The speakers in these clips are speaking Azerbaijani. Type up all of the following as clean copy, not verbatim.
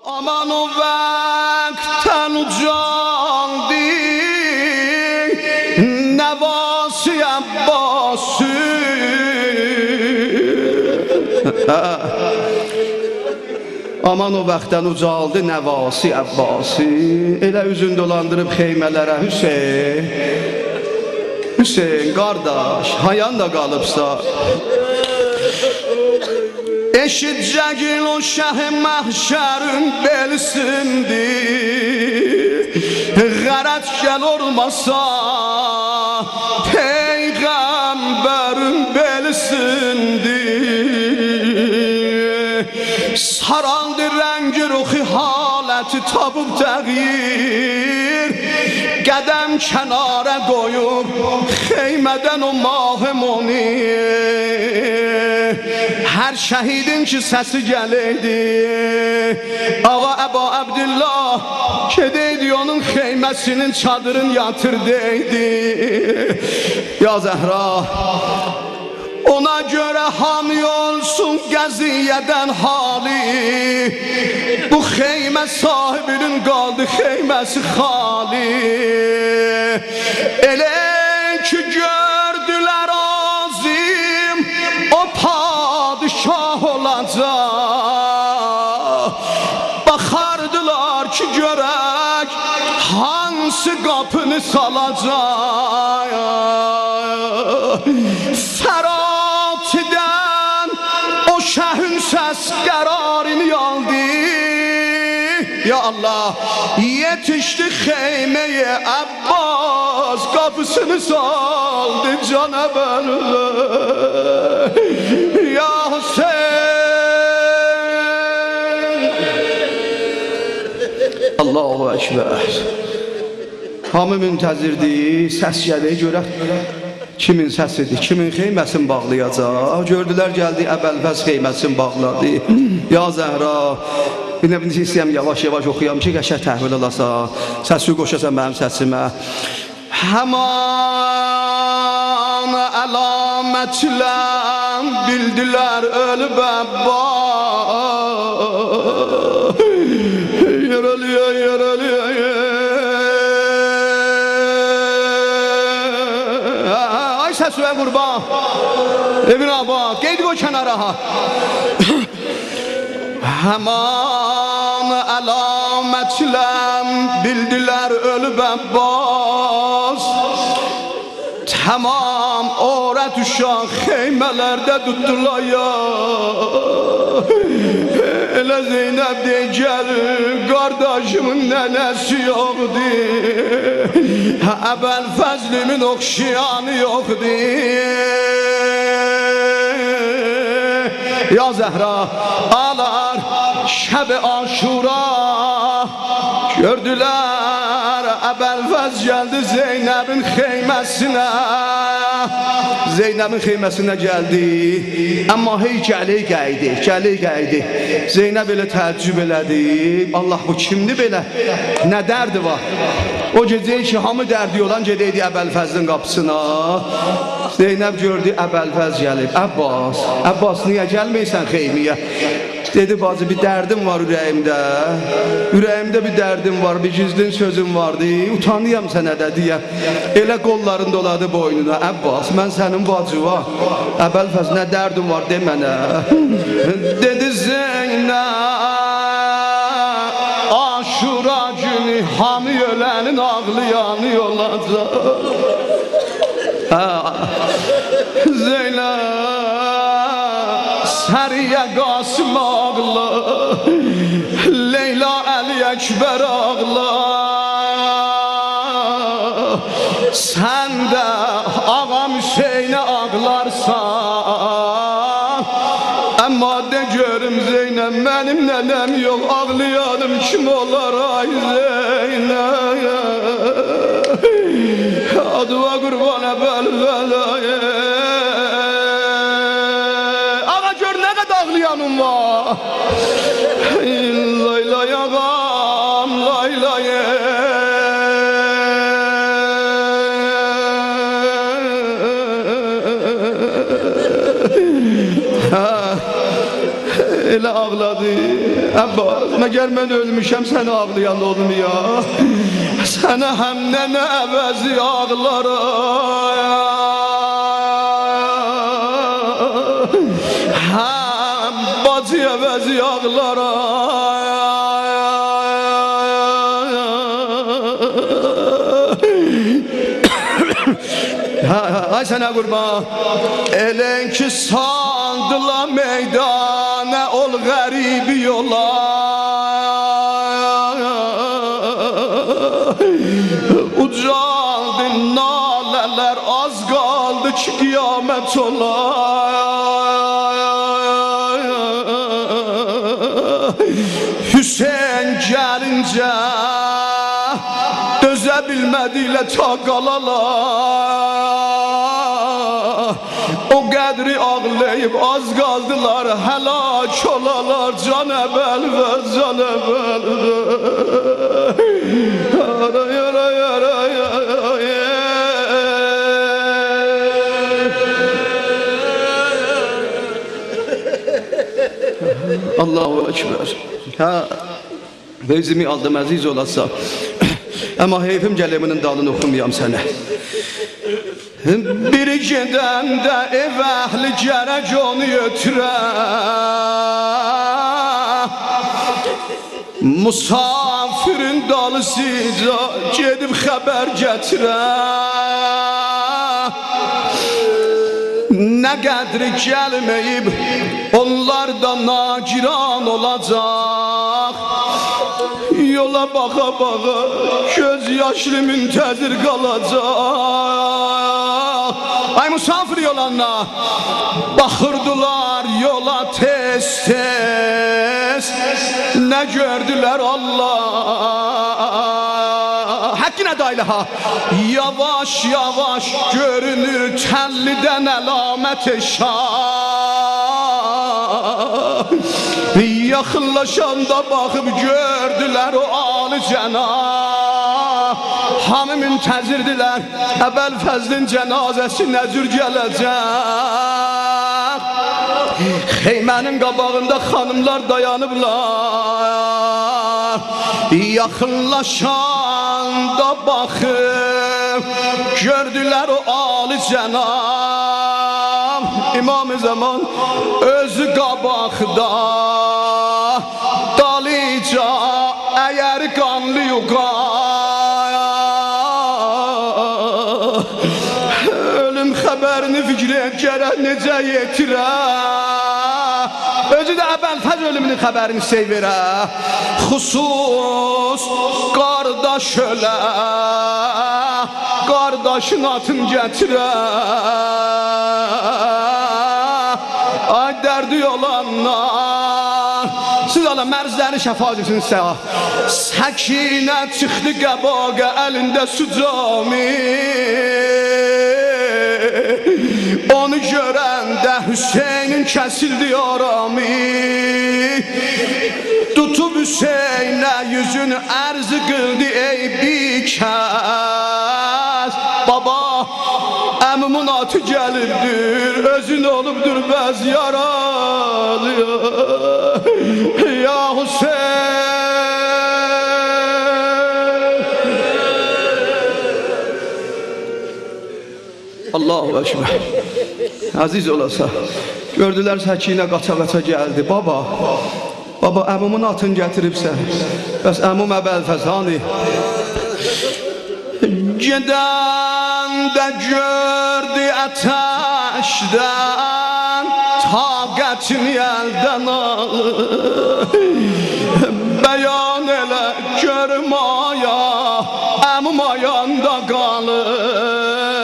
Aman o vakten ucaldı Nevası Abbasi Aman o vaxtdan ucaldı Nevası Abbasi Elə üzün dolandırıb xeymələrə Hüseyin qardaş hayan da qalıbsa Eşidcəgil o şəh-i məhşərin belsindir Qərət gəl olmasa Peyğəmbərin belsindir Sarandı rəngi ruxi haləti tabıb təğyir Qədəm kənara qoyub xeymədən o mah-ı munir Hər şəhidin ki səsi gələydi Ağa Əba Əbdillah Gedəydi onun xeyməsinin çadırın yatırdaydı Ya Zəhra Ona görə hami olsun qəziyyədən hali Bu xeymə sahibinin qaldı xeyməsi xali Elə ki gördülər azim O padişah olacaq Baxardılar ki görək Hansı qapını salacaq Fəratidən o şəhün səs qərarını aldı Ya Allah yetişdi xeyməyə Abbas Qapısını saldı Canəbəllə Ya Hüseyin Allahu Ekber Hamı müntəzirdir Səs gəlir görək Kimin səsidir, kimin xeyməsin bağlayacaq Gördülər gəldi, Əbəlfəz xeyməsin bağladı Ya Zəhra Bir nə bilin istəyəm, yavaş-yavaş oxuyam ki, qəşək təhvil olasa Səsi qoşasan mənim səsimə Həman əlamətlə Bildilər ölüb Əbbas Yerəliyə, yerəliyə Səsüvə qurban Evin abad Qeydi qoy kənara Həman əlamətlə Bildilər ölüb Əbbas Tamam orət uşaq Xeymələrdə tutdular ya Elə Zeynəb dey gəlir Qardaşımın nənəsi yoxdur Əbəlfəzlimin oxşayanı yoxdur Ya Zəhra Alar şəb-i aşura Gördülər Əbəlfəz gəldi Zeynəbin xeyməsinə Zeynəbin xeyməsinə gəldi Amma hey gəli qaydı Zeynəb elə təəccüb elədi Allah bu kimdir belə Nə dərdi var O gecə ki hamı dərdi olan gedəydi Əbəlfəzin qapısına Zeynəb gördü Əbəlfəz gəlib Abbas niyə gəlməysən xeymiyə Dedi bacı bir dərdim var ürəyimdə bir dərdim var bir gizlin sözüm vardı utanıyam sənə də deyəm elə qollarını doladı boynuna Abbas mən sənin bacı var Əbəlfəz nə dərdim var de mənə dedi Zeynəb Aşura günü hamı ölənin ağlayanı olacaq Zeynəb Səriyə Qasım ağla Leyla Əli Əkbər ağla Sən də ağam Hüseynə ağlarsan Amma de görüm Zeynəb mənim nənəm yox ağlayanım kim olar ay Zeynəb Adıva qurban Əbəlfəz Ağlayanım var Laylay ağam Laylay Elə ağladı Abbas, mən Məgər mən ölmüşəm səni ağlayan oğlum ya. Sənə həmdən əvəzi ağlara, həm bacı əvəzi ağlara. Ay sənə qurban. Elən ki sandıla meydana, ol qəribi yola. Ucaldı nalələr, az qaldı ki qiyamət ola. Hüseyin gəlincə dözə bilmədilə ta qalalar. O qədri ağlayıb az qaldılar, həlak olalar. Can əbəl və can əbəl və Allahu Ekber. Bezimi aldım əziz olasa. Amma heyfim gəliminin dalını oxumayam sənə. Biri gedəndə ev əhli gərək onu götürə. Musafirin dalısıca gedib xəbər gətirə. Nə qədri gəlməyib onlar da nagiran olacaq. Yola baxa baxa göz yaşlı müntəzir qalacaq. Ay musafir yolanla baxırdılar yola tez tez. Nə gördülər Allah Hakkine daylaha. Yavaş yavaş görünür tellidən əlamət-i şah. Yaxınlaşanda baxıb gördülər o alı cənab. Hamı müntəzirdirlər, əvvəl fəzlin cənazəsi nə cür gələcək. Xeymənin qabağında xanımlar dayanıblar. Yaxınlaşanda baxıb gördülər o alı cənab. İmam-ı Zaman özü qabaqda, dalıca əgər qanlı yuqa. Ölüm xəbərini fikrə gərək necə yetirə. Özü də əvvəl ölümünün xəbərini sey verə. Xüsus qardaş ölə, qardaşın atın gətirə. Ay dərdi olanlar, siz alın mərzləri şəfa edilsin sizə. Səkinə çıxdı qəbaqa, əlində su cami. Onu görəndə Hüseynin kəsildi aramı. Tutub Hüseynə yüzünü ərzı qıldı ey bikəs. Baba, əmimin atı gəlibdir, özün olubdur bəz yaralı. Ya Hüseyin. Allahu Ekber. Aziz olasa, gördülər Səkinə qaça-qaça gəldi. Baba, baba əmimin atını gətiribsən. Bəs əmim Əbəlfəzani gedəndə gördü ətəşdən, taqətini əldən alır. Bəyan elə görüm aya, əmim ayanda qalır.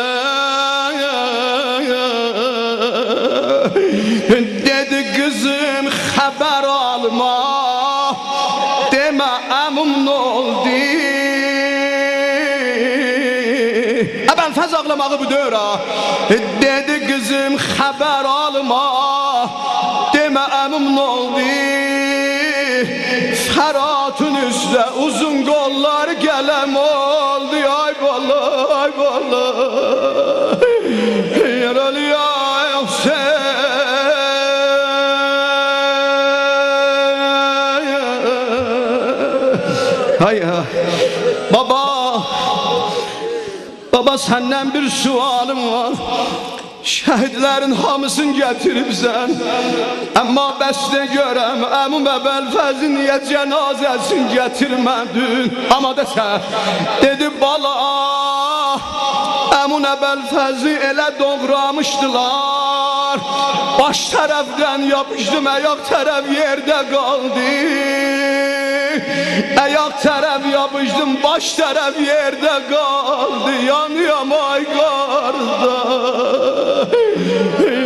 Dedi kızım xəbər alma, demə əmim nə oldu. Əbəlfəz ağlamağı büdür ha. Dedi kızım xəbər alma, demə əmim nə oldu. Fəratın üstə uzun qollar gələm oldu. Ay bala, ay bala. Yaralı ya Hüseyin. Hay ha. Baba senden bir sualım var. Şehitlerin hamısını getiribsən. Amma bəsdə görəm, əmum əbəlfəzi niyə cənazəsini getirmədin? Amma desə, dedi bala, əmun əbəlfəzi elə doğramışdılar. Baş tərəfdən yapışdım, ayaq tərəf yerdə qaldı. Ayaq tərəf yapışdım, baş tərəf yerdə qaldı. Yanıyam ay qarda.